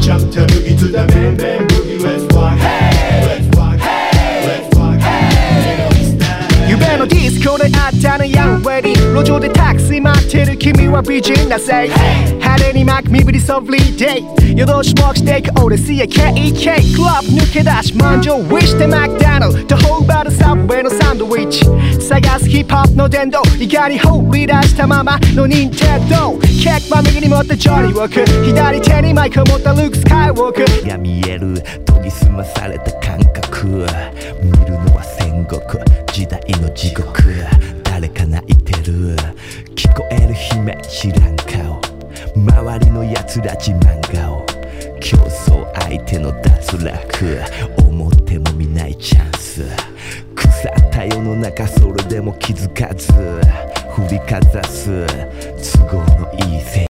Jump to boogie to the bang bang boogie. Let's rock, hey, let's rock, hey, let's rock, hey. 夢のディスコであったのやんウェディ路上でタクシー待ってる君は美人だぜ、派手に巻く身振りソフリーデイ夜通しもくしていく俺 CAKEK クラブ抜け出し満場ウィッシュでマクダナルドとホーバーのサブウェイのサンドイッチ探すヒップホップの殿堂意外に放り出したままの任天堂ケーキは右に持ったジョニーウォーク左手にマイクを持ったルーク・スカイウォークが見える研ぎ澄まされた感覚見るのは戦国時代の地獄誰か泣いてる聞こえる姫知らん顔周りの奴ら自慢顔競争相手の脱落思っても見ないチャンス腐った世の中それでも気づかず振りかざす都合のいい